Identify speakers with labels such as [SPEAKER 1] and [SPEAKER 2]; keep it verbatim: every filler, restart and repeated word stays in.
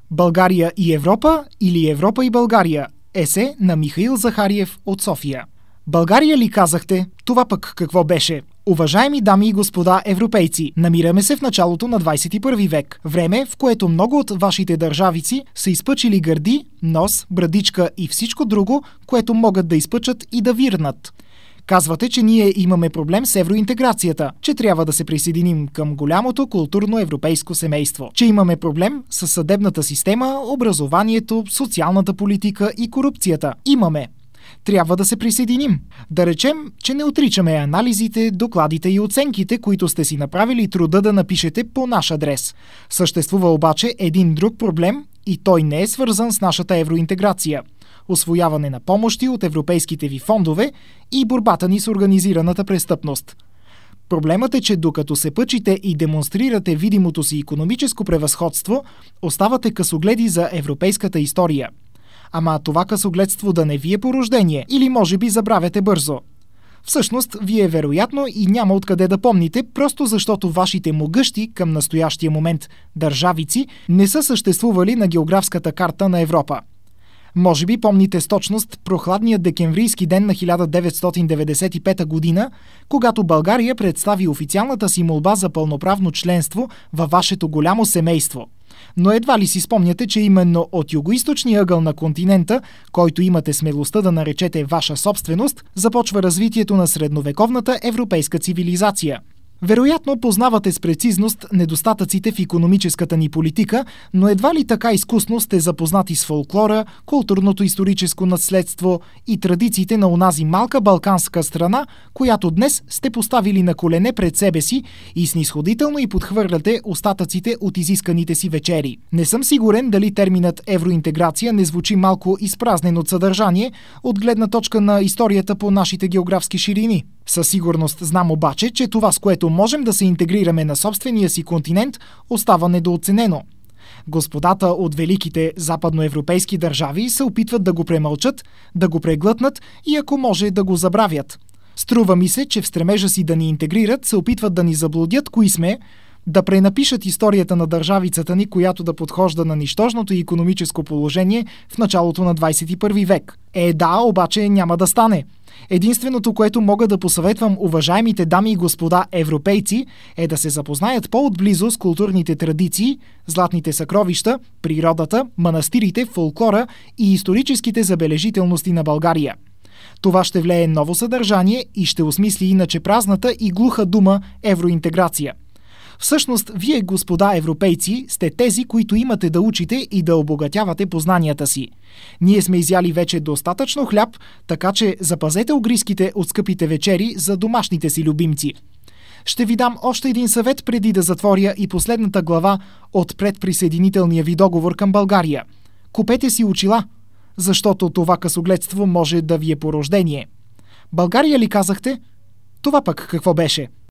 [SPEAKER 1] България и Европа или Европа и България? Есе на Михаил Захариев от София. България ли казахте? Това пък какво беше? Уважаеми дами и господа европейци, намираме се в началото на двадесет и първи век. Време, в което много от вашите държавици са изпъчили гърди, нос, брадичка и всичко друго, което могат да изпъчат и да вирнат. Казвате, че ние имаме проблем с евроинтеграцията, че трябва да се присъединим към голямото културно европейско семейство, че имаме проблем с съдебната система, образованието, социалната политика и корупцията. Имаме. Трябва да се присъединим. Да речем, че не отричаме анализите, докладите и оценките, които сте си направили труда да напишете по наш адрес. Съществува обаче един друг проблем и той не е свързан с нашата евроинтеграция. Усвояване на помощи от европейските ви фондове и борбата ни с организираната престъпност. Проблемът е, че докато се пъчите и демонстрирате видимото си икономическо превъзходство, оставате късогледи за европейската история. Ама това късогледство да не ви е по рождение или може би забравяте бързо. Всъщност, вие вероятно и няма откъде да помните, просто защото вашите могъщи към настоящия момент държавици не са съществували на географската карта на Европа. Може би помните с точност прохладния декемврийски ден на хиляда деветстотин деветдесет и пета година, когато България представи официалната си молба за пълноправно членство във вашето голямо семейство. Но едва ли си спомняте, че именно от югоизточния ъгъл на континента, който имате смелостта да наречете ваша собственост, започва развитието на средновековната европейска цивилизация. Вероятно познавате с прецизност недостатъците в икономическата ни политика, но едва ли така изкусно сте запознати с фолклора, културното историческо наследство и традициите на онази малка балканска страна, която днес сте поставили на колене пред себе си и снисходително и подхвърляте остатъците от изисканите си вечери. Не съм сигурен дали терминът евроинтеграция не звучи малко изпразнен от съдържание от гледна точка на историята по нашите географски ширини. Със сигурност знам обаче, че това, с което можем да се интегрираме на собствения си континент, остава недооценено. Господата от великите западноевропейски държави се опитват да го премълчат, да го преглътнат и ако може да го забравят. Струва ми се, че в стремежа си да ни интегрират се опитват да ни заблудят кои сме, да пренапишат историята на държавицата ни, която да подхожда на нищожното икономическо положение в началото на двадесет и първи век. Е, да, обаче няма да стане. Единственото, което мога да посъветвам уважаемите дами и господа европейци, е да се запознаят по-отблизо с културните традиции, златните съкровища, природата, манастирите, фолклора и историческите забележителности на България. Това ще влее ново съдържание и ще осмисли иначе празната и глуха дума евроинтеграция. Всъщност, вие, господа европейци, сте тези, които имате да учите и да обогатявате познанията си. Ние сме изяли вече достатъчно хляб, така че запазете огризките от скъпите вечери за домашните си любимци. Ще ви дам още един съвет преди да затворя и последната глава от предприсъединителния ви договор към България. Купете си очила, защото това късогледство може да ви е по рождение. България ли казахте? Това пък какво беше?